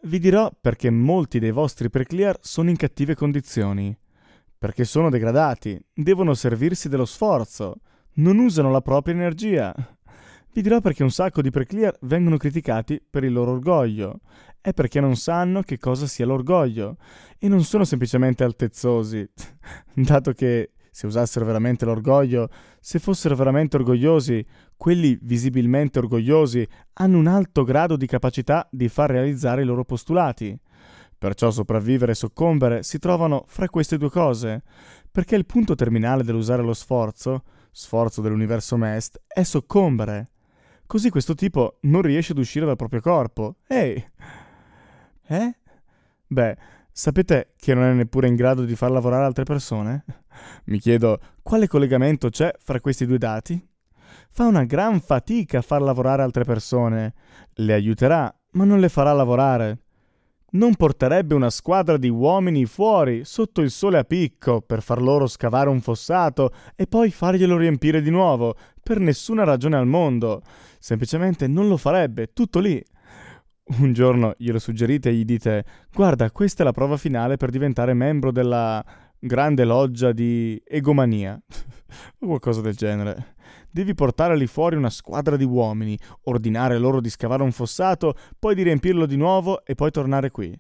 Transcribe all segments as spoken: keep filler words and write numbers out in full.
Vi dirò perché molti dei vostri preclear sono in cattive condizioni. Perché sono degradati, devono servirsi dello sforzo, non usano la propria energia. Vi dirò perché un sacco di preclear vengono criticati per il loro orgoglio. È perché non sanno che cosa sia l'orgoglio e non sono semplicemente altezzosi, dato che se usassero veramente l'orgoglio, se fossero veramente orgogliosi, quelli visibilmente orgogliosi hanno un alto grado di capacità di far realizzare i loro postulati. Perciò sopravvivere e soccombere si trovano fra queste due cose, perché il punto terminale dell'usare lo sforzo, sforzo dell'universo Mest, è soccombere. Così questo tipo non riesce ad uscire dal proprio corpo. Ehi! Eh? Beh, sapete che non è neppure in grado di far lavorare altre persone? Mi chiedo quale collegamento c'è fra questi due dati? Fa una gran fatica a far lavorare altre persone. Le aiuterà, ma non le farà lavorare. Non porterebbe una squadra di uomini fuori, sotto il sole a picco, per far loro scavare un fossato e poi farglielo riempire di nuovo, per nessuna ragione al mondo. Semplicemente non lo farebbe, tutto lì. Un giorno glielo suggerite e gli dite: guarda, questa è la prova finale per diventare membro della grande loggia di egomania o qualcosa del genere. Devi portare lì fuori una squadra di uomini, ordinare loro di scavare un fossato, poi di riempirlo di nuovo e poi tornare qui.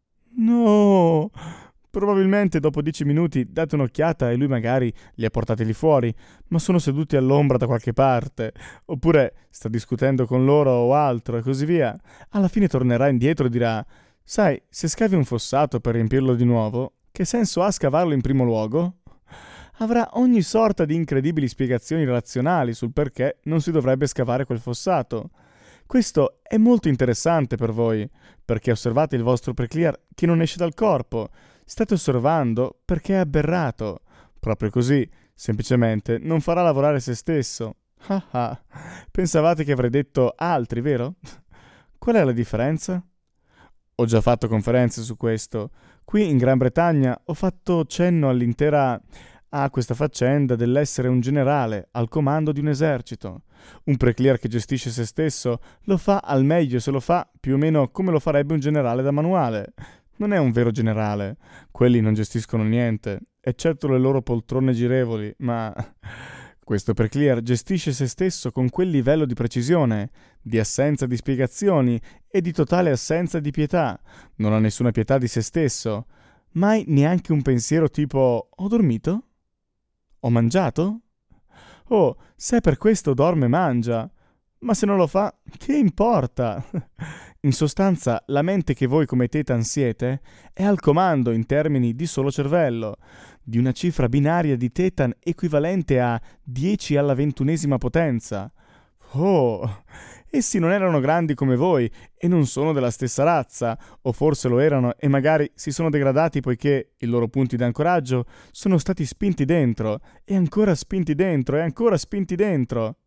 No! Probabilmente dopo dieci minuti date un'occhiata e lui magari li ha portati lì fuori, ma sono seduti all'ombra da qualche parte, oppure sta discutendo con loro o altro e così via. Alla fine tornerà indietro e dirà: sai, se scavi un fossato per riempirlo di nuovo, che senso ha scavarlo in primo luogo? Avrà ogni sorta di incredibili spiegazioni razionali sul perché non si dovrebbe scavare quel fossato. Questo è molto interessante per voi, perché osservate il vostro preclear che non esce dal corpo. State osservando perché è aberrato. Proprio così, semplicemente, non farà lavorare se stesso. Ah ah, pensavate che avrei detto altri, vero? Qual è la differenza? Ho già fatto conferenze su questo. Qui in Gran Bretagna ho fatto cenno all'intera a questa faccenda dell'essere un generale al comando di un esercito. Un preclear che gestisce se stesso lo fa al meglio se lo fa più o meno come lo farebbe un generale da manuale. Non è un vero generale. Quelli non gestiscono niente, eccetto le loro poltrone girevoli, ma questo preclear gestisce se stesso con quel livello di precisione, di assenza di spiegazioni e di totale assenza di pietà. Non ha nessuna pietà di se stesso. Mai neanche un pensiero tipo: ho dormito? Ho mangiato? Oh, se è per questo dorme e mangia. Ma se non lo fa, che importa? In sostanza, la mente che voi come Tetan siete è al comando in termini di solo cervello, di una cifra binaria di Tetan equivalente a dieci alla ventunesima potenza. Oh, essi non erano grandi come voi e non sono della stessa razza, o forse lo erano e magari si sono degradati poiché i loro punti d'ancoraggio sono stati spinti dentro, e ancora spinti dentro, e ancora spinti dentro.